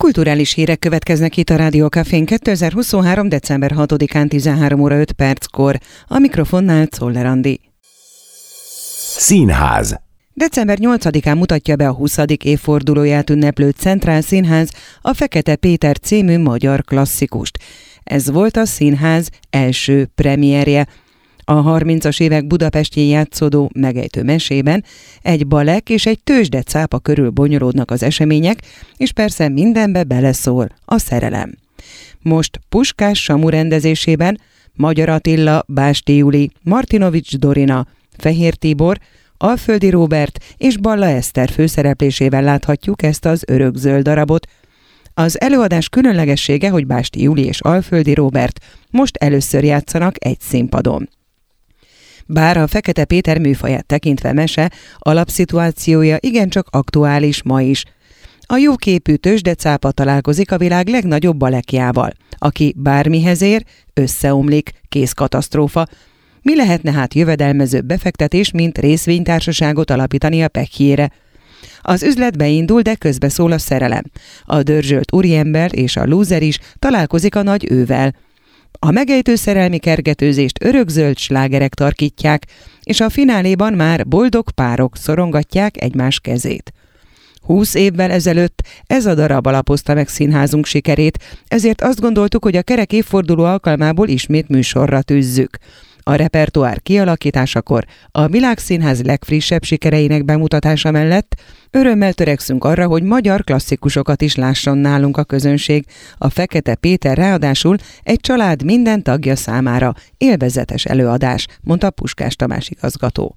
Kulturális hírek következnek itt a Rádió Cafén 2023. december 6-án 13 óra 5 perckor. A mikrofonnál Czoller Andi. Színház. December 8-án mutatja be a 20. évfordulóját ünneplő Centrál Színház a Fekete Péter című magyar klasszikust. Ez volt a színház első premierje. A 30-as évek Budapestjén játszódó megejtő mesében egy balek és egy tőzsdecápa körül bonyolódnak az események, és persze mindenbe beleszól a szerelem. Most Puskás Samu rendezésében Magyar Attila, Básti Juli, Martinovics Dorina, Fehér Tibor, Alföldi Róbert és Balla Eszter főszereplésével láthatjuk ezt az örökzöld darabot. Az előadás különlegessége, hogy Básti Juli és Alföldi Róbert most először játszanak egy színpadon. Bár a Fekete Péter műfaját tekintve mese, alapszituációja igencsak aktuális ma is. A jóképű tőzsdecápa találkozik a világ legnagyobb balekjával, aki bármihez ér, összeomlik, kész katasztrófa. Mi lehetne hát jövedelmezőbb befektetés, mint részvénytársaságot alapítani a pekjére? Az üzlet beindul, de közbeszól a szerelem. A dörzsölt úriember és a lúzer is találkozik a nagy ővel. A megejtő szerelmi kergetőzést örökzöld slágerek tarkítják, és a fináléban már boldog párok szorongatják egymás kezét. 20 évvel ezelőtt ez a darab alapozta meg színházunk sikerét, ezért azt gondoltuk, hogy a kerek évforduló alkalmából ismét műsorra tűzzük. A repertoár kialakításakor a Világszínház legfrissebb sikereinek bemutatása mellett örömmel törekszünk arra, hogy magyar klasszikusokat is lásson nálunk a közönség. A Fekete Péter ráadásul egy család minden tagja számára élvezetes előadás, mondta Puskás Tamás igazgató.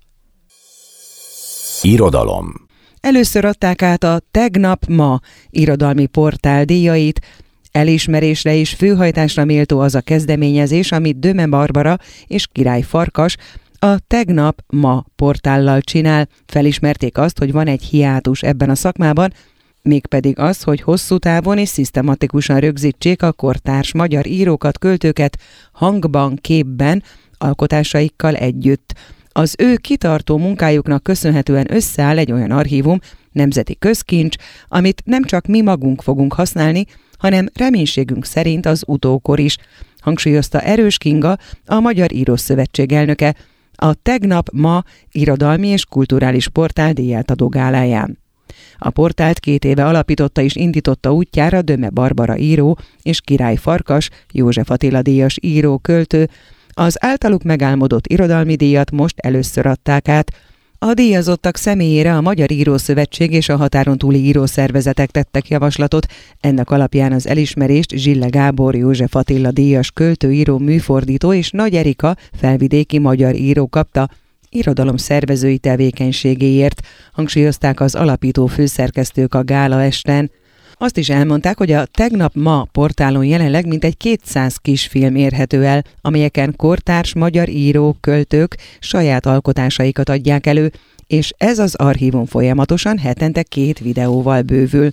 Irodalom. Először adták át a Tegnap Ma irodalmi portál díjait. Elismerésre és főhajtásra méltó az a kezdeményezés, amit Döme Barbara és Király Farkas a Tegnap Ma portállal csinál. Felismerték azt, hogy van egy hiátus ebben a szakmában, mégpedig az, hogy hosszú távon és szisztematikusan rögzítsék a kortárs magyar írókat, költőket hangban, képben, alkotásaikkal együtt. Az ő kitartó munkájuknak köszönhetően összeáll egy olyan archívum, nemzeti közkincs, amit nem csak mi magunk fogunk használni, hanem reménységünk szerint az utókor is, hangsúlyozta Erős Kinga, a Magyar Írószövetség elnöke, a Tegnap Ma irodalmi és kulturális portál díjátadó gáláján. A portált 2 éve alapította és indította útjára Döme Barbara író és Király Farkas, József Attila díjas író, költő. Az általuk megálmodott irodalmi díjat most először adták át. A díjazottak személyére a Magyar Írószövetség és a határon túli írószervezetek tettek javaslatot. Ennek alapján az elismerést Zsille Gábor, József Attila díjas költő, író, műfordító és Nagy Erika felvidéki magyar író kapta irodalom szervezői tevékenységéért, hangsúlyozták az alapító főszerkesztők a gála esten. Azt is elmondták, hogy a Tegnap Ma portálon jelenleg mintegy 200 kisfilm érhető el, amelyeken kortárs magyar írók, költők saját alkotásaikat adják elő, és ez az archívum folyamatosan hetente 2 videóval bővül.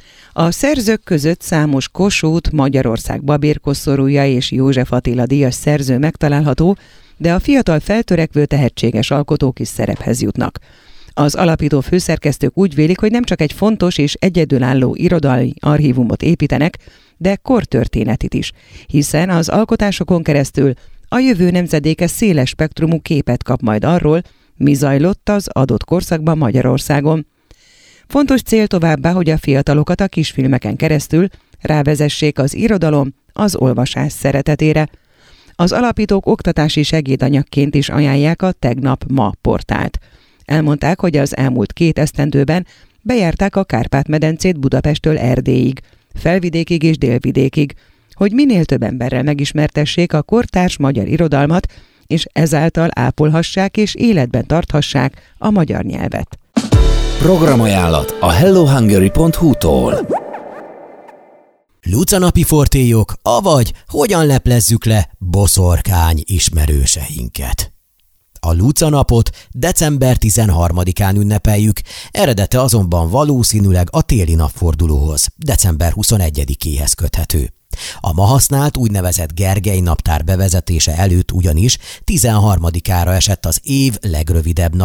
A szerzők között számos Kossuth, Magyarország babérkoszorúja és József Attila díjas szerző megtalálható, de a fiatal feltörekvő tehetséges alkotók is szerephez jutnak. Az alapító főszerkesztők úgy vélik, hogy nem csak egy fontos és egyedülálló irodalmi archívumot építenek, de kortörténetit is, hiszen az alkotásokon keresztül a jövő nemzedéke széles spektrumú képet kap majd arról, mi zajlott az adott korszakban Magyarországon. Fontos cél továbbá, hogy a fiatalokat a kisfilmeken keresztül rávezessék az irodalom, az olvasás szeretetére. Az alapítók oktatási segédanyagként is ajánlják a Tegnap Ma portált. Elmondták, hogy az elmúlt 2 esztendőben bejárták a Kárpát-medencét Budapesttől Erdélyig, Felvidékig és Délvidékig, hogy minél több emberrel megismertessék a kortárs magyar irodalmat, és ezáltal ápolhassák és életben tarthassák a magyar nyelvet. Programajánlat a hellohungary.hu-tól. Lucanapi fortélyok, avagy hogyan leplezzük le boszorkány ismerőseinket. A Lucanapot december 13-án ünnepeljük, eredete azonban valószínűleg a téli napfordulóhoz, december 21-éhez köthető. A ma használt úgynevezett Gergely naptár bevezetése előtt ugyanis 13-ára esett az év legrövidebb napja,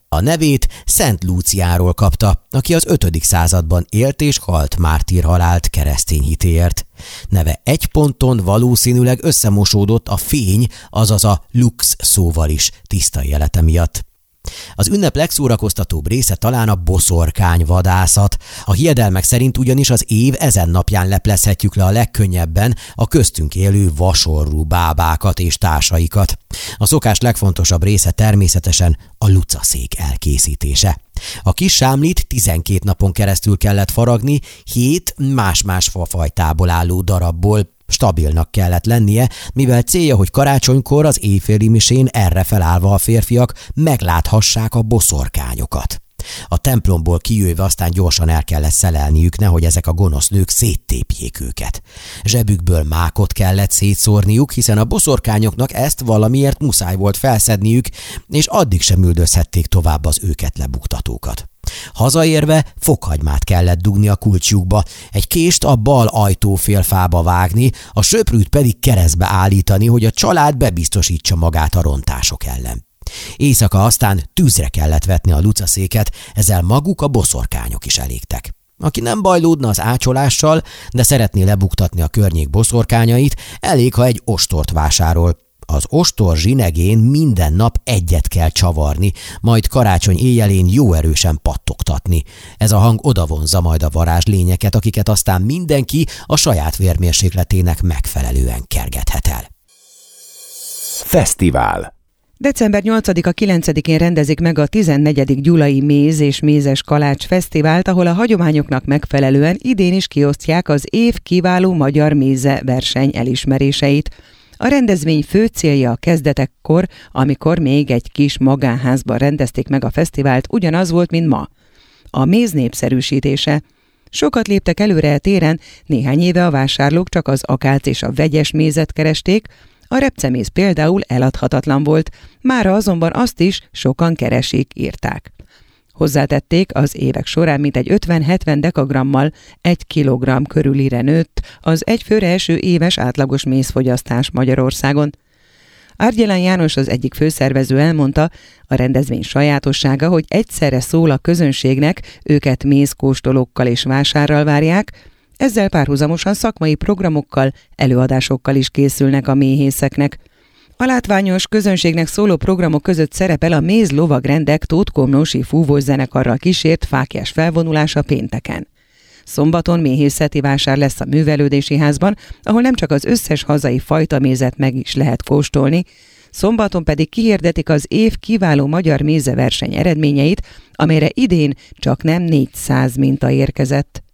A nevét Szent Lúciáról kapta, aki az 5. században élt és halt mártírhalált keresztény hitéért. Neve egy ponton valószínűleg összemosódott a fény, azaz a lux szóval is tiszta élete miatt. Az ünnep legszórakoztatóbb része talán a boszorkányvadászat. A hiedelmek szerint ugyanis az év ezen napján leplezhetjük le a legkönnyebben a köztünk élő vasorrú bábákat és társaikat. A szokás legfontosabb része természetesen a lucaszék elkészítése. A kis sámlit 12 napon keresztül kellett faragni, 7 más-más fafajtából álló darabból. Stabilnak kellett lennie, mivel célja, hogy karácsonykor az éjféli misén erre felállva a férfiak megláthassák a boszorkányokat. A templomból kijöjve aztán gyorsan el kellett szelelniük, nehogy ezek a gonosz nők széttépjék őket. Zsebükből mákot kellett szétszórniuk, hiszen a boszorkányoknak ezt valamiért muszáj volt felszedniük, és addig sem üldözhették tovább az őket lebuktatókat. Hazaérve fokhagymát kellett dugni a kulcsjukba, egy kést a bal ajtófélfába vágni, a söprűt pedig keresztbe állítani, hogy a család bebiztosítsa magát a rontások ellen. Éjszaka aztán tűzre kellett vetni a lucaszéket, ezzel maguk a boszorkányok is elégtek. Aki nem bajlódna az ácsolással, de szeretné lebuktatni a környék boszorkányait, elég, ha egy ostort vásárol. Az ostor zsinegén minden nap egyet kell csavarni, majd karácsony éjjelén jó erősen pattogtatni. Ez a hang odavonza majd a varázslényeket, akiket aztán mindenki a saját vérmérsékletének megfelelően kergethet el. Fesztivál. December 8-9-én rendezik meg a 14. Gyulai Méz és Mézes Kalács Fesztivált, ahol a hagyományoknak megfelelően idén is kiosztják az év kiváló magyar méze verseny elismeréseit. A rendezvény fő célja a kezdetekkor, amikor még egy kis magánházban rendezték meg a fesztivált, ugyanaz volt, mint ma. A méz népszerűsítése. Sokat léptek előre a téren, néhány éve a vásárlók csak az akác és a vegyes mézet keresték, a repceméz például eladhatatlan volt, mára azonban azt is sokan keresik, írták. Hozzátették, az évek során mintegy 50-70 dekagrammal 1 kilogramm körülire nőtt az egyfőre eső éves átlagos mézfogyasztás Magyarországon. Árgyelán János, az egyik főszervező elmondta, a rendezvény sajátossága, hogy egyszerre szól a közönségnek, őket mézkóstolókkal és vásárral várják, ezzel párhuzamosan szakmai programokkal, előadásokkal is készülnek a méhészeknek. A látványos közönségnek szóló programok között szerepel a Méz lovagrendek Tótkomlósi fúvós zenekarral kísért fáklyás felvonulása pénteken. Szombaton méhészeti vásár lesz a művelődési házban, ahol nem csak az összes hazai fajta mézet meg is lehet kóstolni, szombaton pedig kihirdetik az év kiváló magyar mézeverseny eredményeit, amelyre idén csak nem 400 minta érkezett.